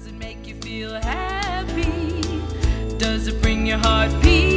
Does it make you feel happy? Does it bring your heart peace?